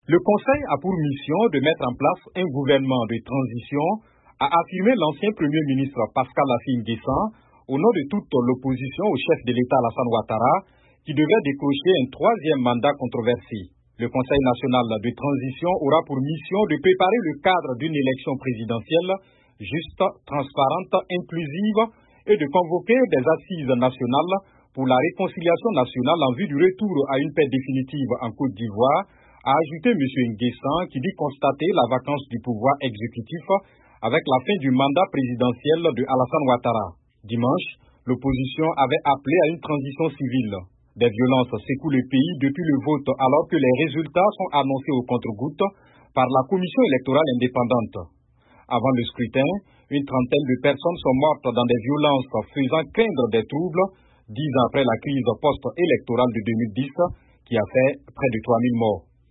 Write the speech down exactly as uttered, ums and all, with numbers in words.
Le Conseil a pour mission de mettre en place un gouvernement de transition, a affirmé l'ancien Premier ministre Pascal Affi N'Guessan au nom de toute l'opposition au chef de l'État Alassane Ouattara, qui devait décrocher un troisième mandat controversé. Le Conseil national de transition aura pour mission de préparer le cadre d'une élection présidentielle juste, transparente, inclusive et de convoquer des assises nationales pour la réconciliation nationale en vue du retour à une paix définitive en Côte d'Ivoire, a ajouté M. N'Guessan, qui dit constater la vacance du pouvoir exécutif avec la fin du mandat présidentiel de Alassane Ouattara. Dimanche, l'opposition avait appelé à une transition civile. Des violences secouent le pays depuis le vote alors que les résultats sont annoncés au compte-gouttes par la commission électorale indépendante. Avant le scrutin, une trentaine de personnes sont mortes dans des violences faisant craindre des troubles, dix ans après la crise post-électorale de deux mille dix qui a fait près de trois mille morts.